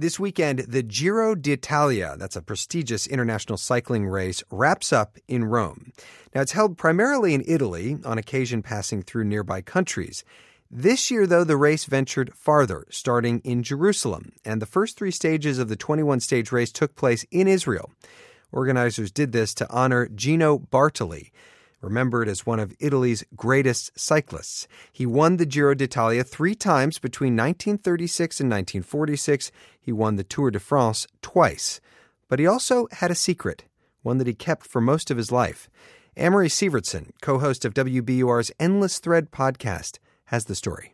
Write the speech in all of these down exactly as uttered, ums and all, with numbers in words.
This weekend, the Giro d'Italia, that's a prestigious international cycling race, wraps up in Rome. Now, it's held primarily in Italy, on occasion passing through nearby countries. This year, though, the race ventured farther, starting in Jerusalem, and the first three stages of the twenty-one stage race took place in Israel. Organizers did this to honor Gino Bartali, remembered as one of Italy's greatest cyclists. He won the Giro d'Italia three times between nineteen thirty-six and nineteen forty-six. He won the Tour de France twice. But he also had a secret, one that he kept for most of his life. Amory Sievertson, co-host of W B U R's Endless Thread podcast, has the story.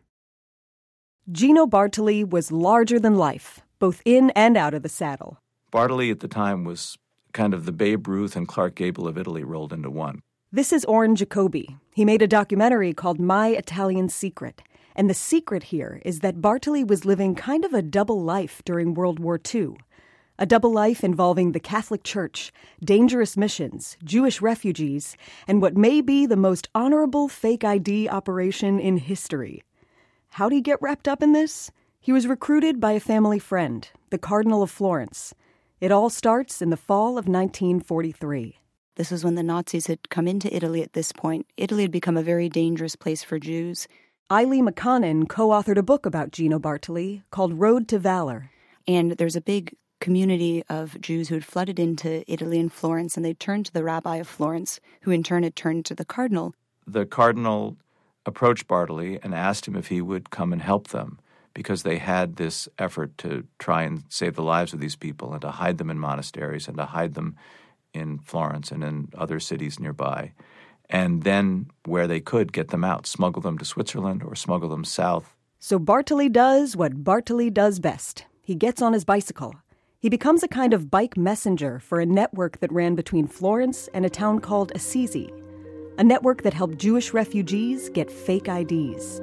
Gino Bartali was larger than life, both in and out of the saddle. Bartali at the time was kind of the Babe Ruth and Clark Gable of Italy rolled into one. This is Oren Jacoby. He made a documentary called My Italian Secret. And the secret here is that Bartali was living kind of a double life during World War Two. A double life involving the Catholic Church, dangerous missions, Jewish refugees, and what may be the most honorable fake I D operation in history. How'd he get wrapped up in this? He was recruited by a family friend, the Cardinal of Florence. It all starts in the fall of nineteen forty-three. This was when the Nazis had come into Italy at this point. Italy had become a very dangerous place for Jews. Eilidh McConnon co-authored a book about Gino Bartali called Road to Valor. And there's a big community of Jews who had flooded into Italy and Florence, and they turned to the rabbi of Florence, who in turn had turned to the cardinal. The cardinal approached Bartali and asked him if he would come and help them, because they had this effort to try and save the lives of these people and to hide them in monasteries and to hide them in Florence and in other cities nearby. And then, where they could, get them out, smuggle them to Switzerland or smuggle them south. So Bartali does what Bartali does best. He gets on his bicycle. He becomes a kind of bike messenger for a network that ran between Florence and a town called Assisi, a network that helped Jewish refugees get fake I Ds.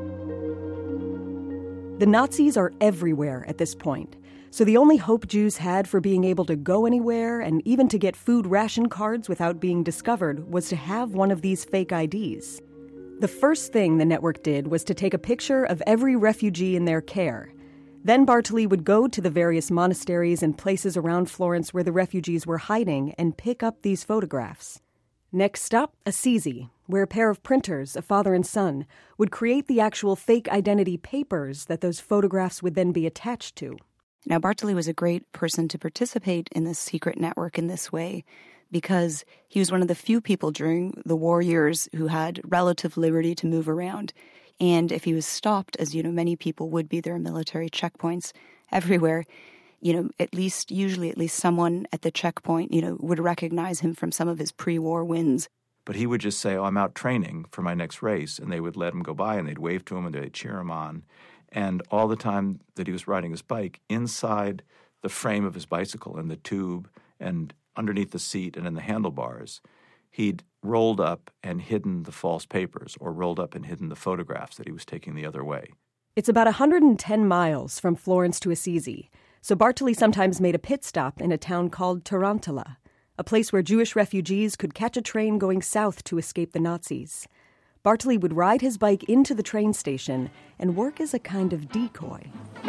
The Nazis are everywhere at this point, so the only hope Jews had for being able to go anywhere and even to get food ration cards without being discovered was to have one of these fake I Ds. The first thing the network did was to take a picture of every refugee in their care. Then Bartali would go to the various monasteries and places around Florence where the refugees were hiding and pick up these photographs. Next stop, Assisi, where a pair of printers, a father and son, would create the actual fake identity papers that those photographs would then be attached to. Now, Bartali was a great person to participate in this secret network in this way because he was one of the few people during the war years who had relative liberty to move around. And if he was stopped, as, you know, many people would be, there are military checkpoints everywhere, you know, at least, usually at least someone at the checkpoint, you know, would recognize him from some of his pre-war wins. But he would just say, oh, I'm out training for my next race, and they would let him go by, and they'd wave to him, and they'd cheer him on. And all the time that he was riding his bike, inside the frame of his bicycle, in the tube, and underneath the seat and in the handlebars, he'd rolled up and hidden the false papers, or rolled up and hidden the photographs that he was taking the other way. It's about one hundred ten miles from Florence to Assisi, so Bartali sometimes made a pit stop in a town called Tarantula, a place where Jewish refugees could catch a train going south to escape the Nazis. Bartali would ride his bike into the train station and work as a kind of decoy.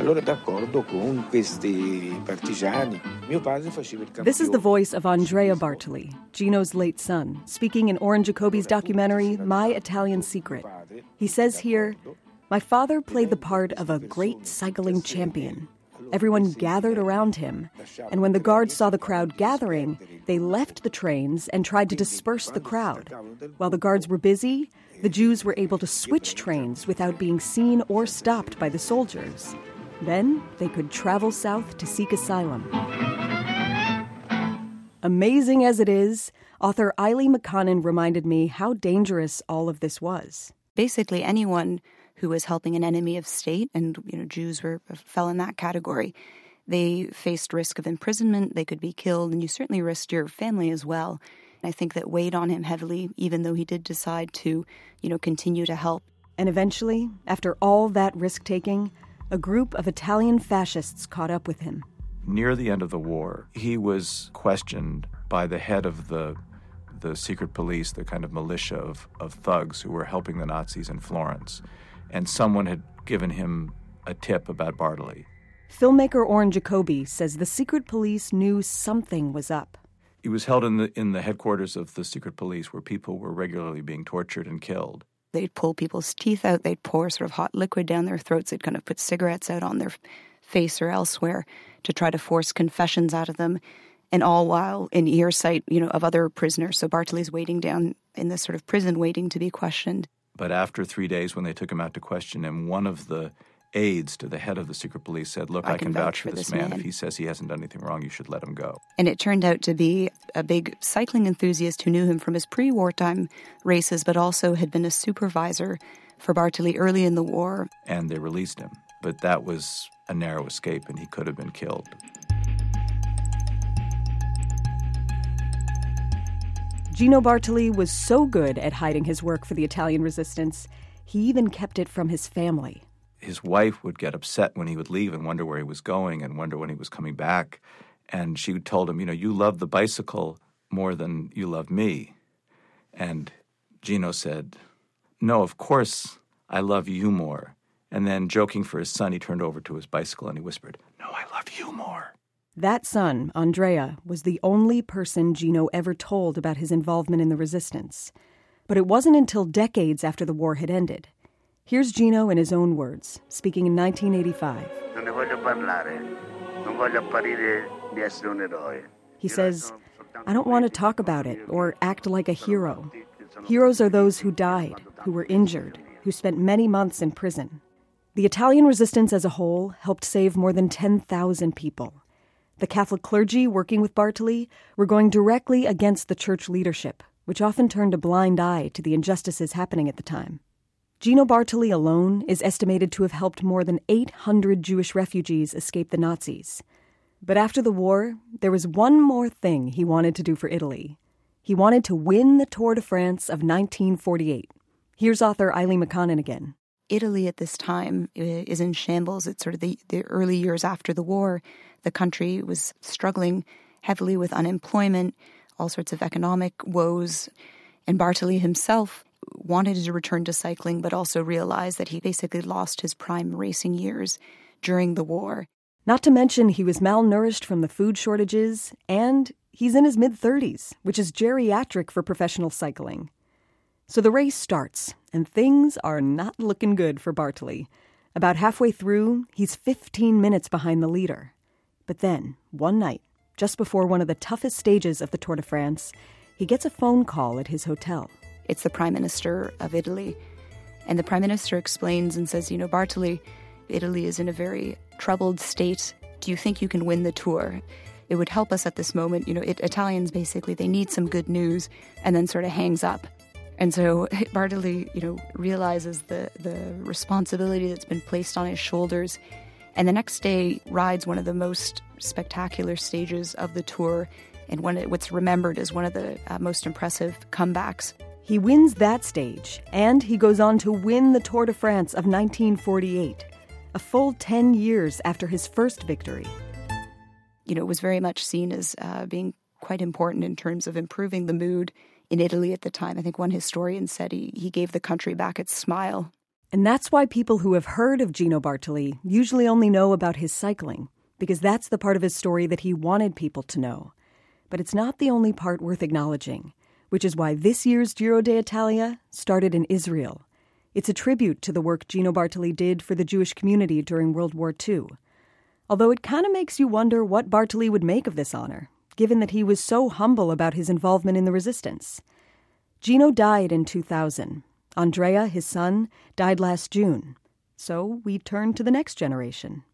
This is the voice of Andrea Bartali, Gino's late son, speaking in Oren Jacoby's documentary, My Italian Secret. He says here, "My father played the part of a great cycling champion. Everyone gathered around him, and when the guards saw the crowd gathering, they left the trains and tried to disperse the crowd. While the guards were busy, the Jews were able to switch trains without being seen or stopped by the soldiers. Then they could travel south to seek asylum." Amazing as it is, author Eilidh McConnon reminded me how dangerous all of this was. Basically, anyone who was helping an enemy of state, and you know, Jews were fell in that category, they faced risk of imprisonment, they could be killed, and you certainly risked your family as well. And I think that weighed on him heavily, even though he did decide to, you know, continue to help. And eventually, after all that risk-taking, a group of Italian fascists caught up with him. Near the end of the war, he was questioned by the head of the the secret police, the kind of militia of, of thugs who were helping the Nazis in Florence. And someone had given him a tip about Bartali. Filmmaker Orrin Jacoby says the secret police knew something was up. He was held in the in the headquarters of the secret police where people were regularly being tortured and killed. They'd pull people's teeth out. They'd pour sort of hot liquid down their throats. They'd kind of put cigarettes out on their face or elsewhere to try to force confessions out of them. And all while in earsight, you know, of other prisoners. So Bartoli's waiting down in this sort of prison waiting to be questioned. But after three days when they took him out to question him, one of the aides to the head of the secret police said, look, I, I can vouch for this man. man. If he says he hasn't done anything wrong, you should let him go. And it turned out to be a big cycling enthusiast who knew him from his pre-wartime races, but also had been a supervisor for Bartoli early in the war. And they released him. But that was a narrow escape, and he could have been killed. Gino Bartoli was so good at hiding his work for the Italian resistance, he even kept it from his family. His wife would get upset when he would leave and wonder where he was going and wonder when he was coming back. And she told him, you know, you love the bicycle more than you love me. And Gino said, no, of course I love you more. And then, joking for his son, he turned over to his bicycle and he whispered, no, I love you more. That son, Andrea, was the only person Gino ever told about his involvement in the resistance. But it wasn't until decades after the war had ended. Here's Gino in his own words, speaking in nineteen eighty-five. He says, I don't want to talk about it or act like a hero. Heroes are those who died, who were injured, who spent many months in prison. The Italian resistance as a whole helped save more than ten thousand people. The Catholic clergy working with Bartoli were going directly against the church leadership, which often turned a blind eye to the injustices happening at the time. Gino Bartoli alone is estimated to have helped more than eight hundred Jewish refugees escape the Nazis. But after the war, there was one more thing he wanted to do for Italy. He wanted to win the Tour de France of nineteen forty-eight. Here's author Eileen McConnon again. Italy at this time is in shambles. It's sort of the, the early years after the war. The country was struggling heavily with unemployment, all sorts of economic woes. And Bartoli himself wanted to return to cycling, but also realized that he basically lost his prime racing years during the war. Not to mention he was malnourished from the food shortages, and he's in his mid-thirties, which is geriatric for professional cycling. So the race starts, and things are not looking good for Bartoli. About halfway through, he's fifteen minutes behind the leader. But then, one night, just before one of the toughest stages of the Tour de France, he gets a phone call at his hotel. It's the Prime Minister of Italy. And the Prime Minister explains and says, you know, Bartoli, Italy is in a very troubled state. Do you think you can win the Tour? It would help us at this moment. You know, it, Italians basically, they need some good news, and then sort of hangs up. And so Bartoli, you know, realizes the, the responsibility that's been placed on his shoulders. And the next day rides one of the most spectacular stages of the Tour, and one of, what's remembered as one of the uh, most impressive comebacks. He wins that stage, and he goes on to win the Tour de France of nineteen forty-eight, a full ten years after his first victory. You know, it was very much seen as uh, being quite important in terms of improving the mood in Italy at the time. I think one historian said he, he gave the country back its smile. And that's why people who have heard of Gino Bartoli usually only know about his cycling, because that's the part of his story that he wanted people to know. But it's not the only part worth acknowledging, which is why this year's Giro d'Italia started in Israel. It's a tribute to the work Gino Bartoli did for the Jewish community during World War Two. Although it kind of makes you wonder what Bartoli would make of this honor, given that he was so humble about his involvement in the resistance. Gino died in two thousand. Andrea, his son, died last June. So we turn to the next generation.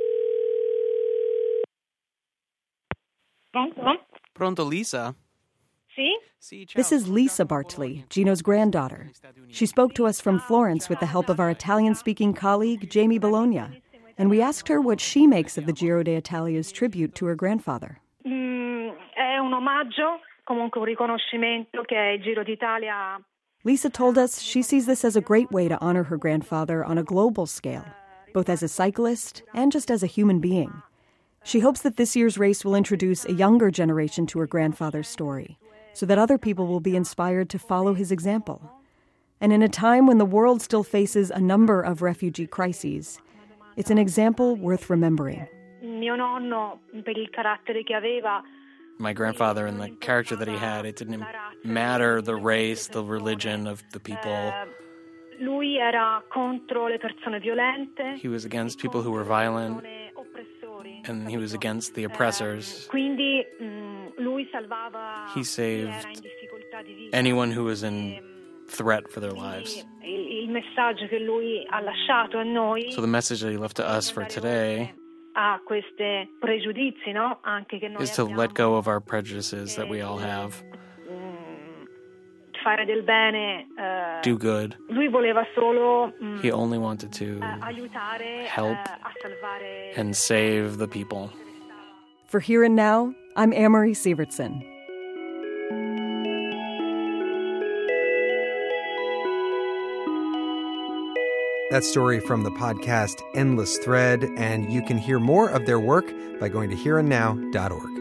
Pronto? Pronto, Lisa? Sì? This is Lisa Bartoli, Gino's granddaughter. She spoke to us from Florence with the help of our Italian-speaking colleague, Jamie Bologna, and we asked her what she makes of the Giro d'Italia's tribute to her grandfather. Mm, è un omaggio, comunque un riconoscimento che il Giro d'Italia... Lisa told us she sees this as a great way to honor her grandfather on a global scale, both as a cyclist and just as a human being. She hopes that this year's race will introduce a younger generation to her grandfather's story, so that other people will be inspired to follow his example. And in a time when the world still faces a number of refugee crises, It's an example worth remembering. Mio nonno, per il carattere che aveva, my grandfather and the character that he had, it didn't matter the race, the religion of the people. Lui era contro le persone violente. He was against people who were violent, and he was against the oppressors. Quindi lui salvava He saved anyone who was in threat for their lives. Il messaggio che lui ha lasciato a noi. So the message that he left to us for today a questi pregiudizi, no? Anche che noi is to let go of our prejudices that we all have. Fare del bene. Uh, Do good. Lui voleva solo um, He only wanted to uh, aiutare, help uh, a salvare and save the people. For Here and Now, I'm Amory Sievertson. That story from the podcast Endless Thread, and you can hear more of their work by going to here and now dot org.